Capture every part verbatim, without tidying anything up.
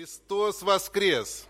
Христос воскрес!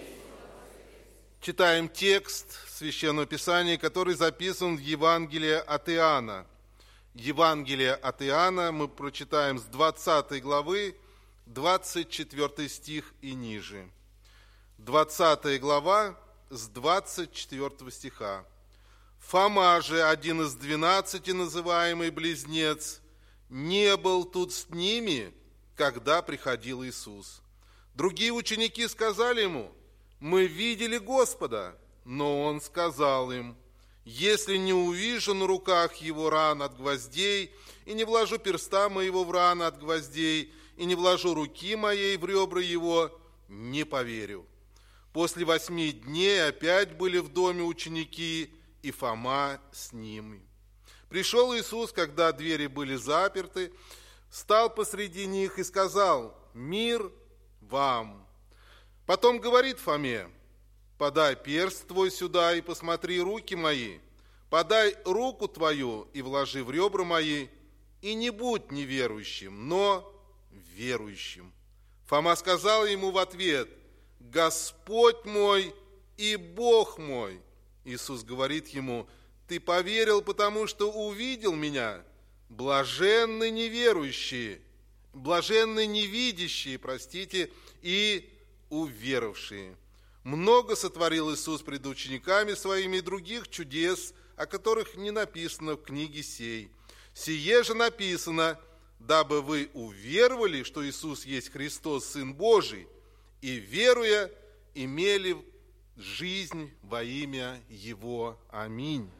Читаем текст Священного Писания, который записан в Евангелии от Иоанна. Евангелие от Иоанна мы прочитаем с двадцатой главы, двадцать четвёртый стих и ниже. двадцатая глава с двадцать четвёртого стиха. «Фома же, один из двенадцати, называемый близнец, не был тут с ними, когда приходил Иисус. Другие ученики сказали ему: мы видели Господа. Но он сказал им: если не увижу на руках его ран от гвоздей, и не вложу перста моего в раны от гвоздей, и не вложу руки моей в ребра его, не поверю». После восьми дней опять были в доме ученики, и Фома с ними. Пришел Иисус, когда двери были заперты, стал посреди них и сказал: «Мир вам». Потом говорит Фоме: «Подай перст твой сюда и посмотри руки мои, подай руку твою и вложи в ребра мои, и не будь неверующим, но верующим». Фома сказал ему в ответ: «Господь мой и Бог мой». Иисус говорит ему: «Ты поверил, потому что увидел меня. Блаженны неверующие, блаженны невидящие, простите, и уверовавшие». Много сотворил Иисус пред учениками своими и других чудес, о которых не написано в книге сей. Сие же написано, дабы вы уверовали, что Иисус есть Христос, Сын Божий, и, веруя, имели жизнь во имя Его. Аминь.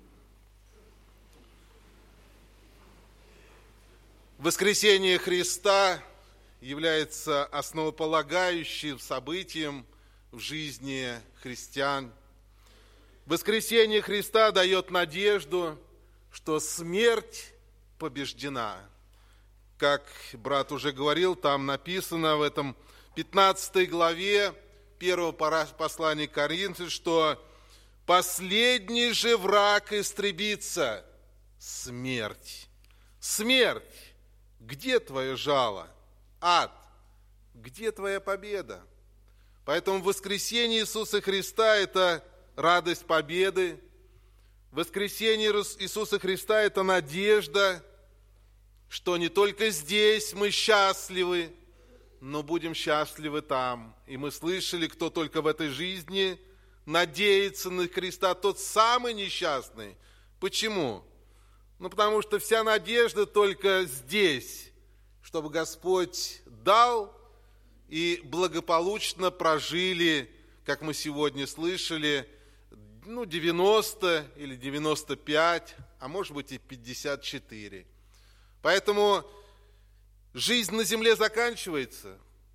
Воскресение Христа является основополагающим событием в жизни христиан. Воскресение Христа дает надежду, что смерть побеждена. Как брат уже говорил, там написано в этом пятнадцатой главе первого послания к Коринфянам, что последний же враг истребится – смерть. Смерть, где твое жало? Ад, где твоя победа? Поэтому воскресение Иисуса Христа – это радость победы. Воскресение Иисуса Христа – это надежда, что не только здесь мы счастливы, но будем счастливы там. И мы слышали, кто только в этой жизни надеется на Христа, тот самый несчастный. Почему? Ну, потому что вся надежда только здесь, чтобы Господь дал, и благополучно прожили, как мы сегодня слышали, ну, девяносто или девяносто пять, а может быть и пятьдесят четыре. Поэтому жизнь на земле заканчивается,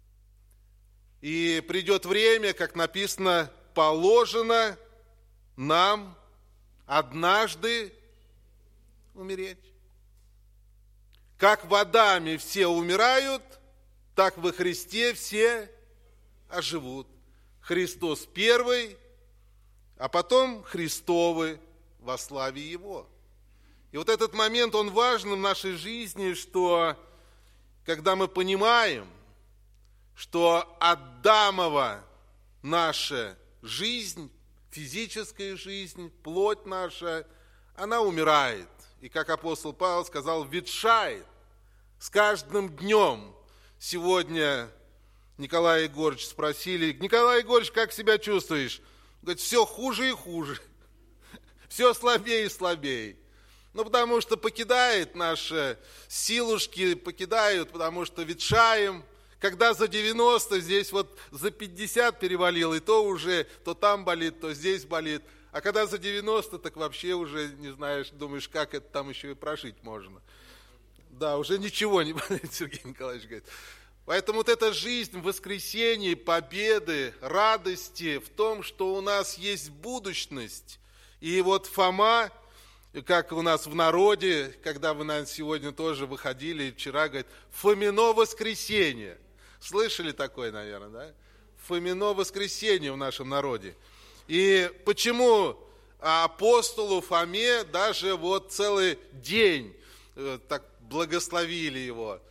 и придет время, как написано, положено нам однажды умереть. Как в Адаме все умирают, так во Христе все оживут. Христос первый, а потом Христовы во славе Его. И вот этот момент, он важен в нашей жизни, что когда мы понимаем, что Адамова наша жизнь, физическая жизнь, плоть наша, она умирает. И как апостол Павел сказал, ветшает с каждым днем. Сегодня Николая Егоровича спросили: Николай Егорович, как себя чувствуешь? Он говорит: все хуже и хуже, все слабее и слабее. Ну, потому что покидает наши силушки, покидают, потому что ветшаем. Когда за девяносто, здесь вот за пятьдесят перевалил, и то уже, то там болит, то здесь болит. А когда за девяносто, так вообще уже не знаешь, думаешь, как это там еще и прожить можно. Да, уже ничего не болит, Сергей Николаевич говорит. Поэтому вот эта жизнь воскресения, победы, радости в том, что у нас есть будущность. И вот Фома, как у нас в народе, когда вы, наверное, сегодня тоже выходили, вчера, говорит, Фомино воскресенье. Слышали такое, наверное, да? Фомино воскресенье в нашем народе. И почему апостолу Фоме даже вот целый день так благословили его?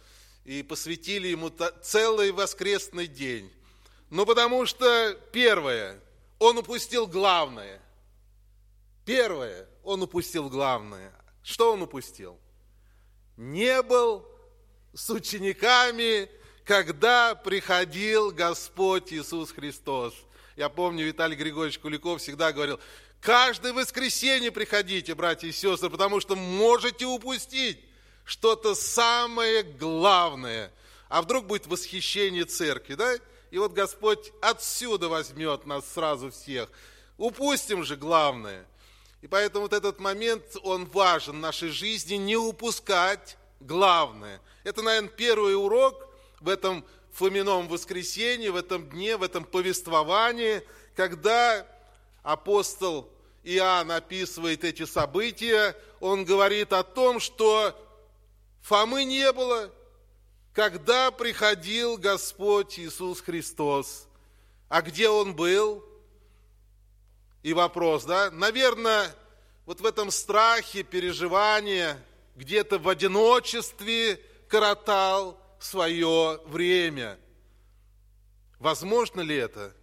и посвятили ему целый воскресный день. Ну, потому что, первое, он упустил главное. Первое, он упустил главное. Что он упустил? Не был с учениками, когда приходил Господь Иисус Христос. Я помню, Виталий Григорьевич Куликов всегда говорил: каждое воскресенье приходите, братья и сестры, потому что можете упустить что-то самое главное. А вдруг будет восхищение церкви, да? И вот Господь отсюда возьмет нас сразу всех. Упустим же главное. И поэтому вот этот момент, он важен в нашей жизни, не упускать главное. Это, наверное, первый урок в этом Фомином воскресенье, в этом дне, в этом повествовании, когда апостол Иоанн описывает эти события, он говорит о том, что Фомы не было, когда приходил Господь Иисус Христос. А где он был? И вопрос, да? Наверное, вот в этом страхе, переживании, где-то в одиночестве коротал свое время. Возможно ли это?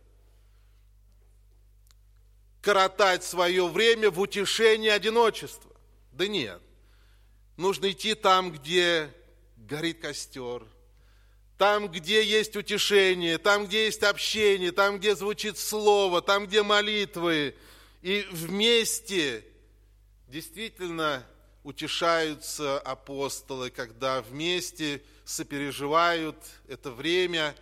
Коротать свое время в утешении одиночества? Да нет. Нужно идти там, где горит костер, там, где есть утешение, там, где есть общение, там, где звучит слово, там, где молитвы. И вместе действительно утешаются апостолы, когда вместе сопереживают это время.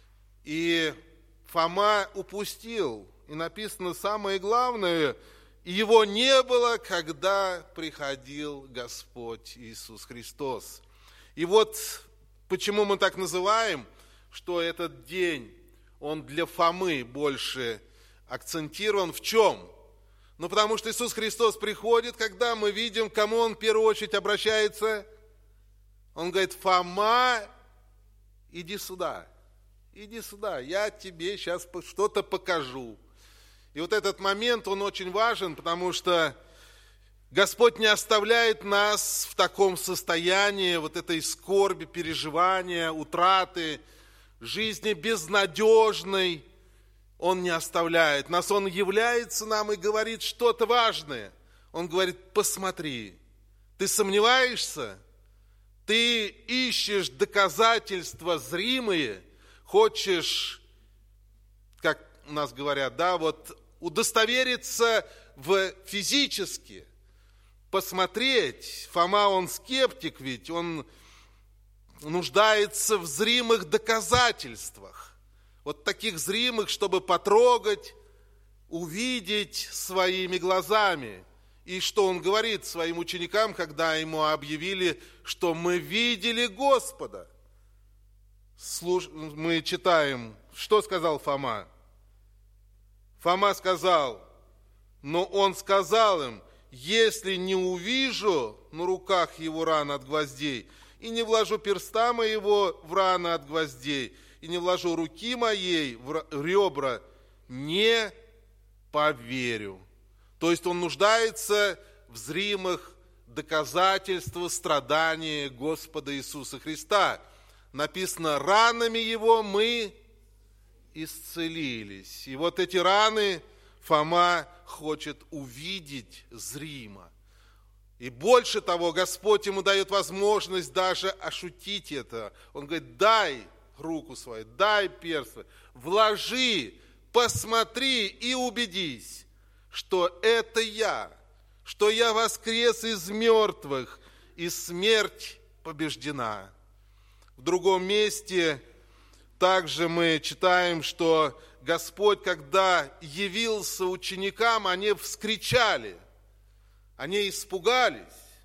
И Фома упустил. И написано самое главное: его не было, когда приходил Господь Иисус Христос. И вот почему мы так называем, что этот день, он для Фомы больше акцентирован. В чем? Ну, потому что Иисус Христос приходит, когда мы видим, к кому Он в первую очередь обращается. Он говорит: Фома, иди сюда, иди сюда, я тебе сейчас что-то покажу. И вот этот момент, он очень важен, потому что Господь не оставляет нас в таком состоянии, вот этой скорби, переживания, утраты, жизни безнадежной. Он не оставляет нас, Он является нам и говорит что-то важное. Он говорит: посмотри, ты сомневаешься? Ты ищешь доказательства зримые, хочешь, как у нас говорят, да, вот удостовериться в физически, посмотреть. Фома, он скептик ведь, он нуждается в зримых доказательствах. Вот таких зримых, чтобы потрогать, увидеть своими глазами. И что он говорит своим ученикам, когда ему объявили, что мы видели Господа? Слуш... Мы читаем, что сказал Фома? Фома сказал, но он сказал им: если не увижу на руках его ран от гвоздей, и не вложу перста моего в раны от гвоздей, и не вложу руки моей в ребра, не поверю. То есть он нуждается в зримых доказательствах страдания Господа Иисуса Христа. Написано: ранами его мы исцелились. И вот эти раны Фома хочет увидеть зримо. И больше того, Господь ему дает возможность даже ощутить это. Он говорит: дай руку свою, дай перст свой, вложи, посмотри и убедись, что это я, что я воскрес из мертвых, и смерть побеждена. В другом месте также мы читаем, что Господь, когда явился ученикам, они вскричали, они испугались,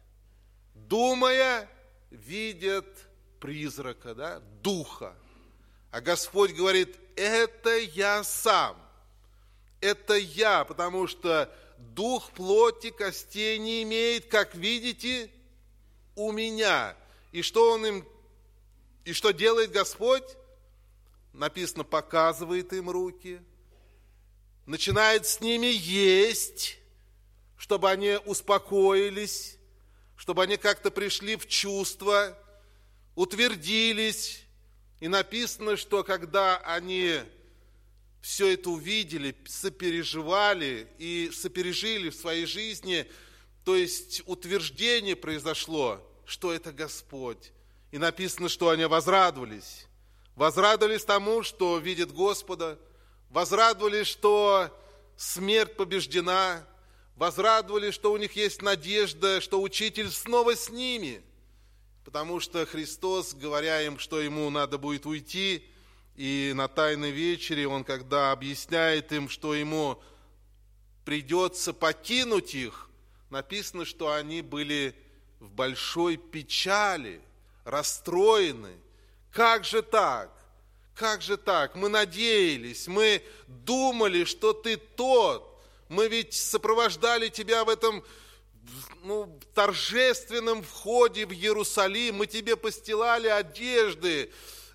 думая, видят призрака, да, духа. А Господь говорит: это я сам, это я, потому что дух плоти костей не имеет, как видите, у меня. И что он им, и что делает Господь? Написано: показывает им руки, начинает с ними есть, чтобы они успокоились, чтобы они как-то пришли в чувство. утвердились. И написано, что когда они все это увидели, сопереживали и сопережили в своей жизни, то есть утверждение произошло, что это Господь. И написано, что они возрадовались. Возрадовались тому, что видят Господа, возрадовались, что смерть побеждена, возрадовались, что у них есть надежда, что Учитель снова с ними. Потому что Христос, говоря им, что ему надо будет уйти, и на Тайной вечере он, когда объясняет им, что ему придется покинуть их, написано, что они были в большой печали, расстроены. Как же так? Как же так? Мы надеялись, мы думали, что ты тот. Мы ведь сопровождали тебя в этом ну, торжественном входе в Иерусалим. Мы тебе постилали одежды.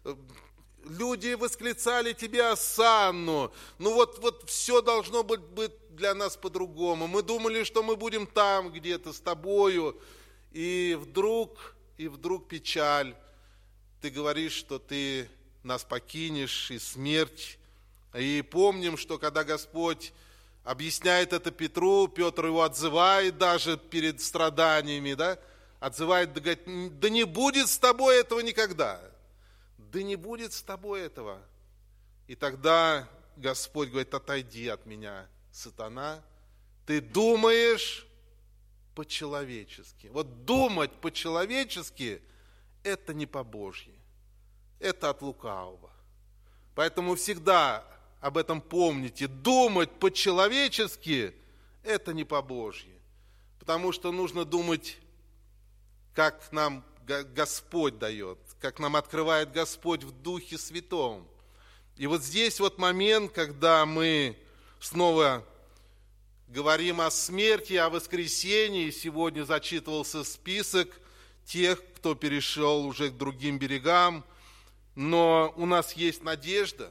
Люди восклицали тебе осанну. Ну вот, вот все должно быть, быть для нас по-другому. Мы думали, что мы будем там где-то с тобою. И вдруг, и вдруг печаль. Ты говоришь, что ты нас покинешь, и смерть. И помним, что когда Господь объясняет это Петру, Петр его отзывает даже перед страданиями, да? Отзывает, да, говорит, да не будет с тобой этого никогда. Да не будет с тобой этого. И тогда Господь говорит, отойди от меня, сатана. Ты думаешь по-человечески. Вот думать по-человечески – это не по-божьи. Это от лукавого. Поэтому всегда об этом помните. Думать по-человечески – это не по-божьи. Потому что нужно думать, как нам Господь дает, как нам открывает Господь в Духе Святом. И вот здесь вот момент, когда мы снова говорим о смерти, о воскресении. Сегодня зачитывался список тех, кто перешел уже к другим берегам. Но у нас есть надежда.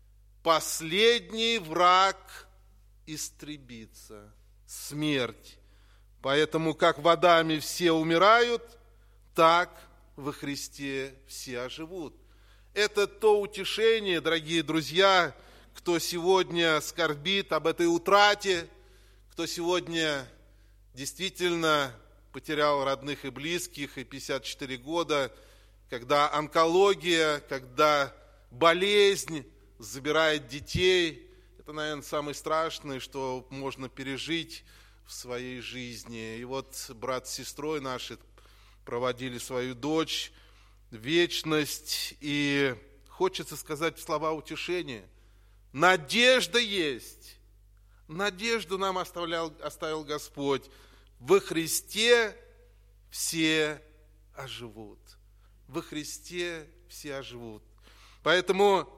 Последний враг истребится. Смерть. Поэтому, как в Адаме все умирают, так во Христе все оживут. Это то утешение, дорогие друзья, кто сегодня скорбит об этой утрате, кто сегодня действительно потерял родных и близких, и пятьдесят четыре года, когда онкология, когда болезнь забирает детей. Это, наверное, самое страшное, что можно пережить в своей жизни. И вот брат с сестрой наши проводили свою дочь в вечность, и хочется сказать слова утешения. Надежда есть. Надежду нам оставлял, оставил Господь. Во Христе все оживут. Во Христе все оживут. Поэтому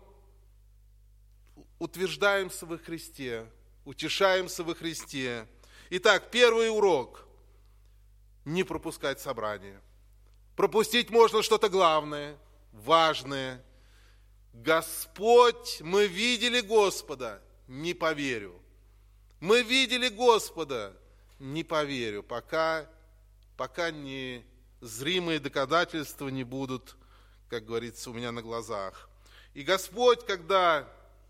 утверждаемся во Христе, утешаемся во Христе. Итак, первый урок – не пропускать собрание. Пропустить можно что-то главное, важное. Господь, мы видели Господа, не поверю. Мы видели Господа, не поверю, пока, пока не зримые доказательства не будут, как говорится, у меня на глазах. И Господь, когда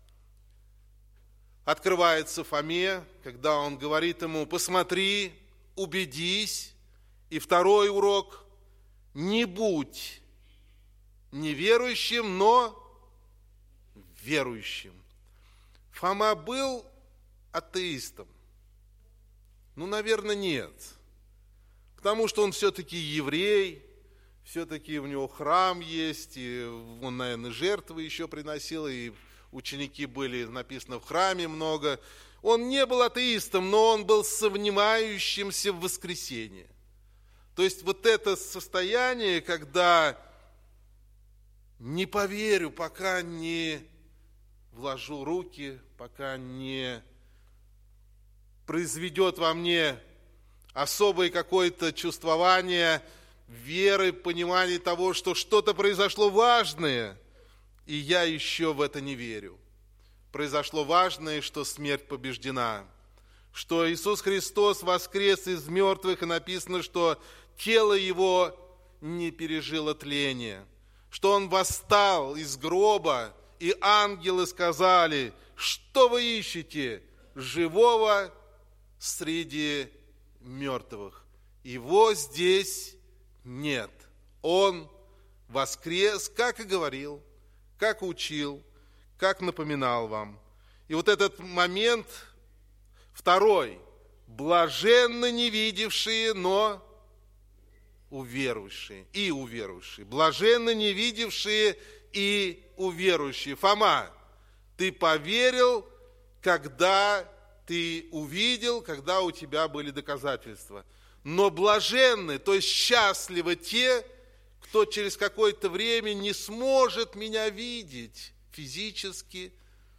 открывается Фоме, когда Он говорит ему, посмотри, убедись. И второй урок, не будь неверующим, но верующим. Фома был атеистом? Ну, наверное, нет. Потому что он все-таки еврей, все-таки у него храм есть, и он, наверное, жертвы еще приносил, и ученики были, написано, в храме много. Он не был атеистом, но он был сомневающимся в воскресенье. То есть вот это состояние, когда не поверю, пока не вложу руки, пока не произведет во мне особое какое-то чувствование веры, понимание того, что что-то произошло важное, и я еще в это не верю. Произошло важное, что смерть побеждена, что Иисус Христос воскрес из мертвых, и написано, что тело Его не пережило тление, что он восстал из гроба, и ангелы сказали: что вы ищете живого среди мертвых? Его здесь нет. Он воскрес, как и говорил, как учил, как напоминал вам. И вот этот момент второй. Блаженны не видевшие, но уверовавшие. И уверовавшие. Блаженны не видевшие и уверующие. Фома, ты поверил, когда ты увидел, когда у тебя были доказательства. Но блаженны, то есть счастливы те, кто через какое-то время не сможет меня видеть физически,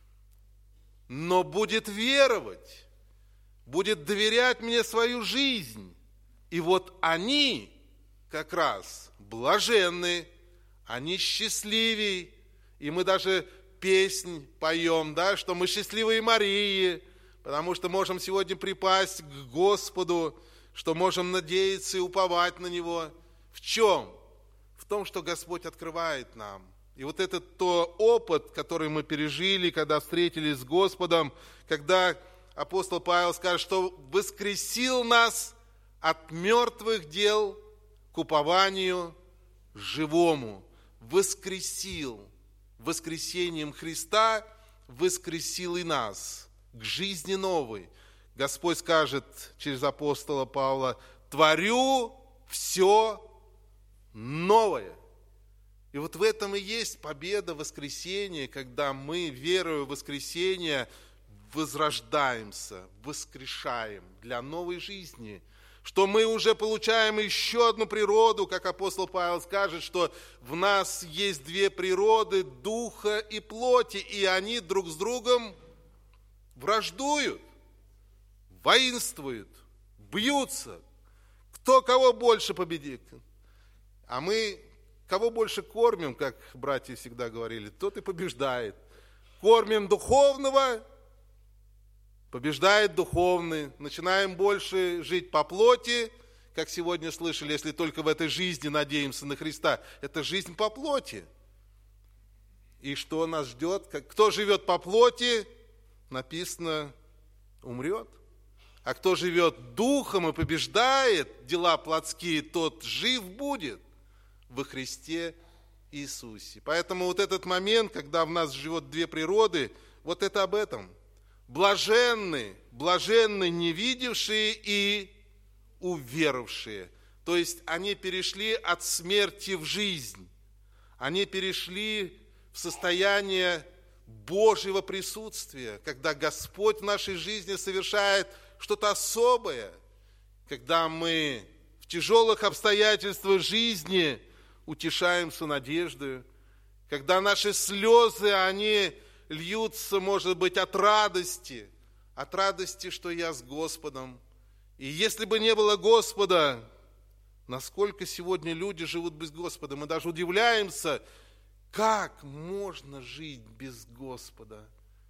но будет веровать, будет доверять мне свою жизнь. И вот они как раз блаженны, они счастливей. И мы даже песнь поем, да, что мы счастливые Марии, потому что можем сегодня припасть к Господу, что можем надеяться и уповать на Него. В чем? В том, что Господь открывает нам. И вот этот то опыт, который мы пережили, когда встретились с Господом, когда апостол Павел скажет, что воскресил нас от мертвых дел к упованию живому. Воскресил. Воскресением Христа воскресил и нас к жизни новой. Господь скажет через апостола Павла: творю все новое. И вот в этом и есть победа воскресения, когда мы, веруя в воскресение, возрождаемся, воскрешаем для новой жизни. Что мы уже получаем еще одну природу, как апостол Павел скажет, что в нас есть две природы, духа и плоти, и они друг с другом враждуют, воинствуют, бьются. Кто кого больше победит? А мы кого больше кормим, как братья всегда говорили, тот и побеждает. Кормим духовного, побеждает духовный. Начинаем больше жить по плоти, как сегодня слышали, если только в этой жизни надеемся на Христа. Это жизнь по плоти. И что нас ждет? Кто живет по плоти, написано, умрет. А кто живет духом и побеждает дела плотские, тот жив будет во Христе Иисусе. Поэтому вот этот момент, когда в нас живет две природы, вот это об этом. Блаженны, блаженны не видевшие и уверовавшие. То есть они перешли от смерти в жизнь. Они перешли в состояние Божьего присутствия, когда Господь в нашей жизни совершает что-то особое, когда мы в тяжелых обстоятельствах жизни утешаемся надеждой, когда наши слезы, они льются, может быть, от радости, от радости, что я с Господом. И если бы не было Господа, насколько сегодня люди живут без Господа, мы даже удивляемся, как можно жить без Господа?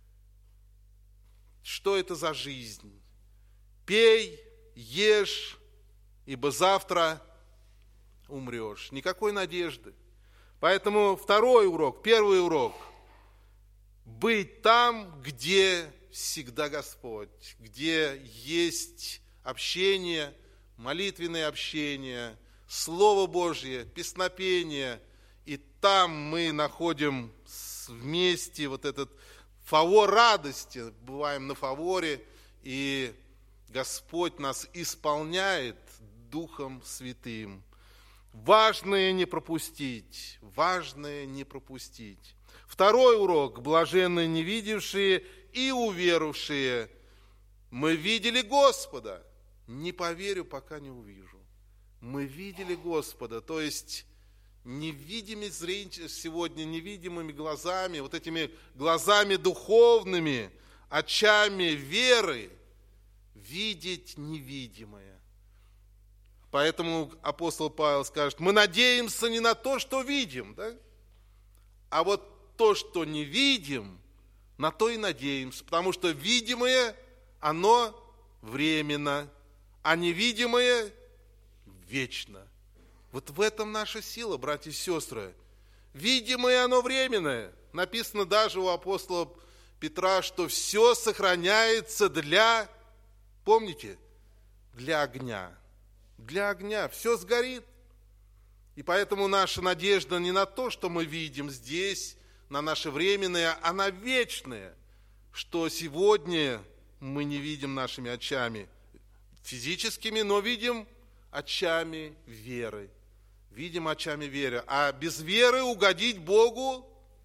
Что это за жизнь? Пей, ешь, ибо завтра умрешь. Никакой надежды. Поэтому второй урок, первый урок – быть там, где всегда Господь, где есть общение, молитвенное общение, Слово Божье, песнопение. И там мы находим вместе вот этот фавор радости, бываем на фаворе, и Господь нас исполняет Духом Святым. Важное не пропустить, важное не пропустить. Второй урок. Блаженны не видевшие и уверовавшие. Мы видели Господа. Не поверю, пока не увижу. Мы видели Господа, то есть невидимыми зрением, сегодня невидимыми глазами, вот этими глазами духовными, очами веры, видеть невидимое. Поэтому апостол Павел скажет, мы надеемся не на то, что видим, да? А вот то, что не видим, на то и надеемся, потому что видимое, оно временно, а невидимое вечно. Вот в этом наша сила, братья и сестры. Видимое оно временное. Написано даже у апостола Петра, что все сохраняется для, помните, для огня. Для огня. Все сгорит. И поэтому наша надежда не на то, что мы видим здесь, на наше временное, а на вечное, что сегодня мы не видим нашими очами физическими, но видим очами веры. Видим очами веры. А без веры угодить Богу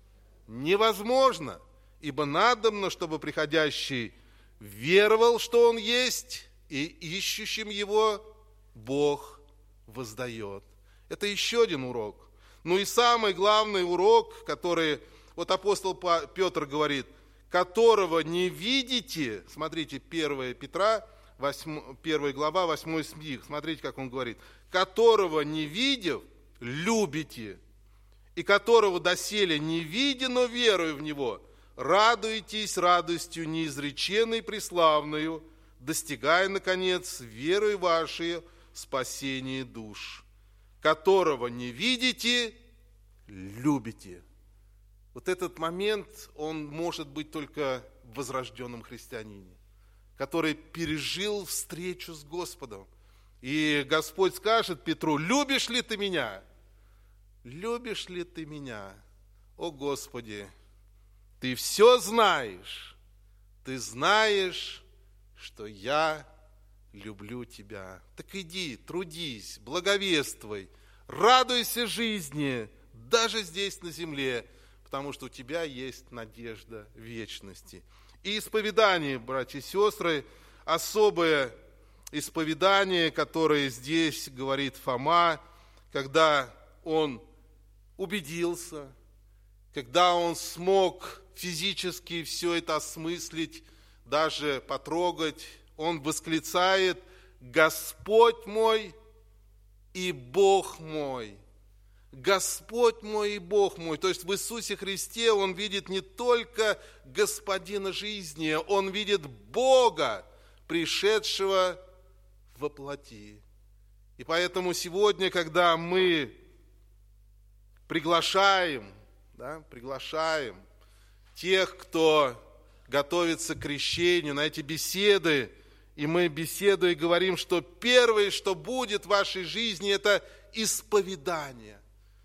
невозможно. Ибо надобно, чтобы приходящий веровал, что Он есть, и ищущим Его Бог воздает. Это еще один урок. Ну и самый главный урок, который, вот апостол Петр говорит, которого не видите, смотрите, первое Петра, первая глава, восьмой стих, смотрите, как он говорит, которого не видев, любите, и которого доселе не видя, но веруя в Него, радуетесь радостью неизреченной преславную, достигая, наконец, верой вашей спасения душ, которого не видите, любите. Вот этот момент, он может быть только в возрожденном христианине, который пережил встречу с Господом. И Господь скажет Петру: любишь ли ты меня? Любишь ли ты меня? О Господи, ты все знаешь. Ты знаешь, что я люблю тебя. Так иди, трудись, благовествуй, радуйся жизни, даже здесь на земле, потому что у тебя есть надежда вечности. И исповедание, братья и сестры, особое исповедание, которое здесь говорит Фома, когда он убедился, когда он смог физически все это осмыслить, даже потрогать, он восклицает: «Господь мой и Бог мой». Господь мой и Бог мой. То есть в Иисусе Христе он видит не только Господина жизни, он видит Бога, пришедшего во плоти. И поэтому сегодня, когда мы приглашаем, да, приглашаем тех, кто готовится к крещению, на эти беседы, и мы беседуем и говорим, что первое, что будет в вашей жизни, это исповедание.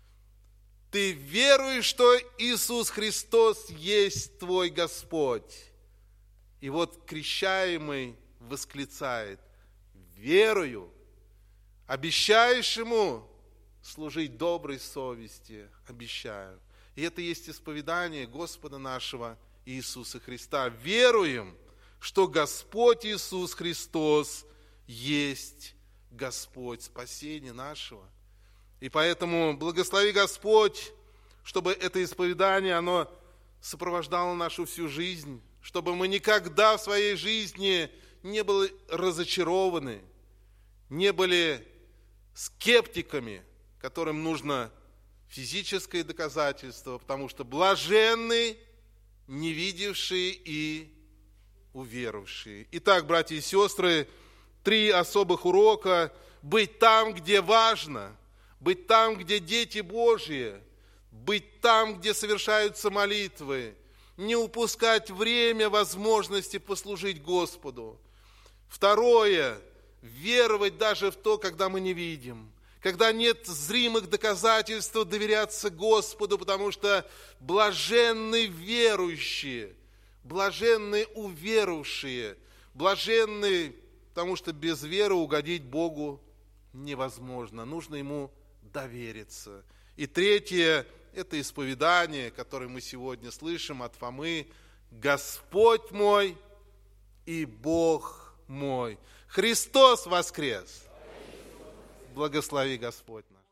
Ты веруешь, что Иисус Христос есть твой Господь. И вот крещаемый восклицает: верую, обещаешь Ему служить доброй совести, обещаю. И это есть исповедание Господа нашего Иисуса Христа. Веруем, что Господь Иисус Христос есть Господь спасения нашего. И поэтому благослови Господь, чтобы это исповедание, оно сопровождало нашу всю жизнь, чтобы мы никогда в своей жизни не были разочарованы, не были скептиками, которым нужно физическое доказательство, потому что блаженны не видевшие и уверовавшие. Итак, братья и сестры, три особых урока: быть там, где важно, быть там, где дети Божьи, быть там, где совершаются молитвы, не упускать время, возможности послужить Господу. Второе, веровать даже в то, когда мы не видим, когда нет зримых доказательств, доверяться Господу, потому что блаженны верующие, блаженны уверовавшие, блаженны, потому что без веры угодить Богу невозможно, нужно Ему довериться. И третье, это исповедание, которое мы сегодня слышим от Фомы: Господь мой и Бог мой. Христос воскрес! Благослови Господь нас!